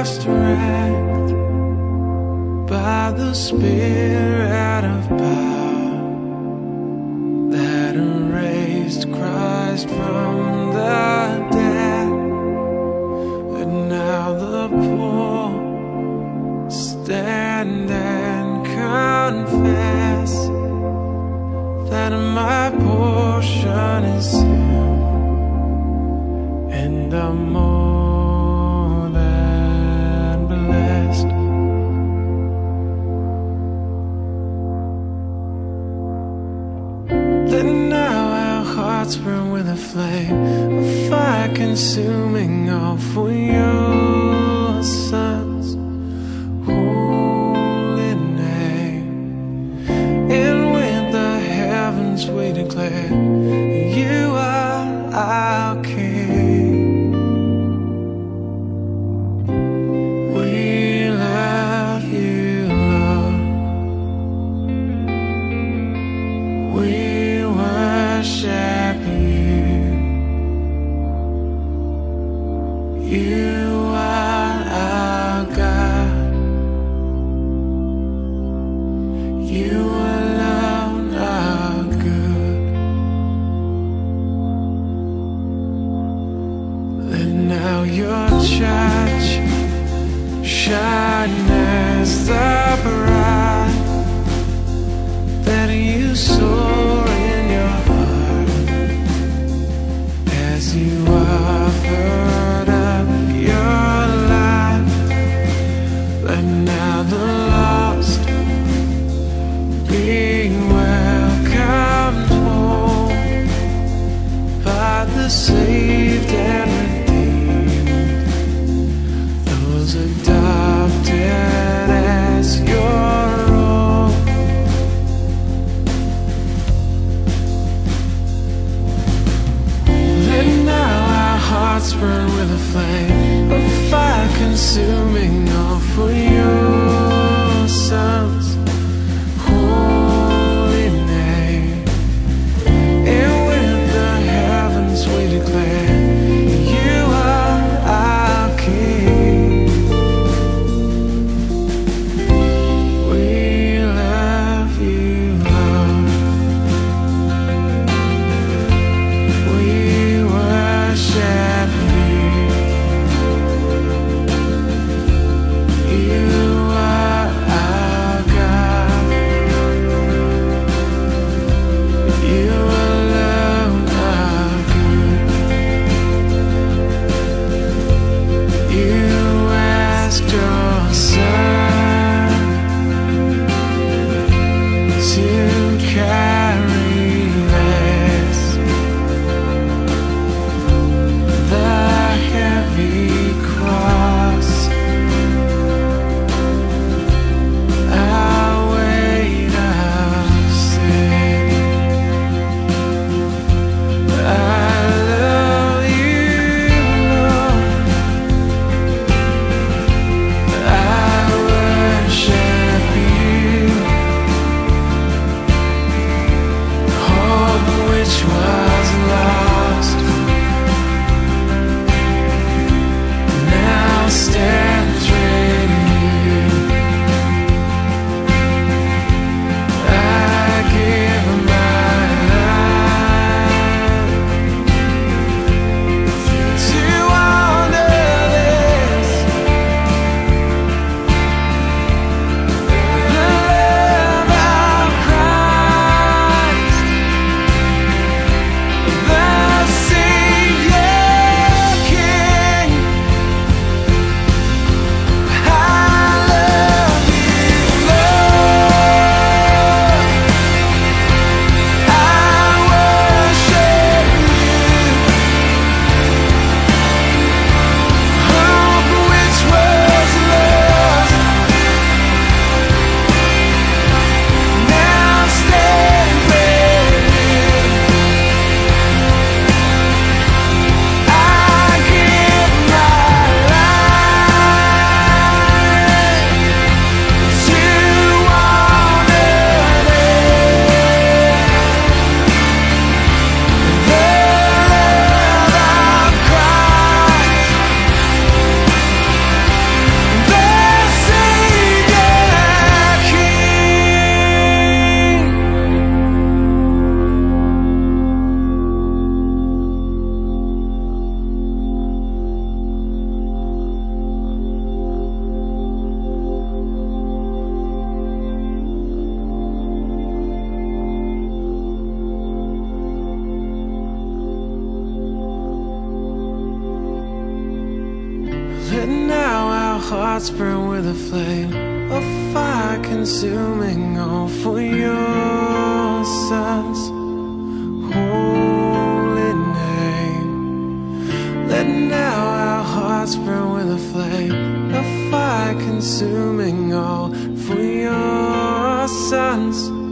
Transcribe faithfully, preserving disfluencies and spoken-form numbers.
just wrecked by the spirit of power that erased Christ from the dead. But now the poor stand and confess that my portion is Him, and I'm more than blessed. Let now our hearts burn with a flame, a fire consuming all for Your Son's holy name. And when the heavens we declare You are our King, we love You, Lord. We worship You. You are our God. You alone are good. Let now Your church shine as the bride that You soar in Your heart as You offered up Your life. Let now the lost be welcomed home by the saved and redeemed, those adopted as Your own. Let now our hearts burn with a flame, a fire consuming all for Your Son's holy name. And when the heavens we declare You are our King, we love You, Lord. We worship You. You are our God. You alone are good. You asked Your Son to carry this, the heavy cross, our weight of sin. I love You, Lord. our hearts burn with a flame, a fire consuming all for your Son's holy name. Let now our hearts burn with a flame, a fire consuming all for your Son's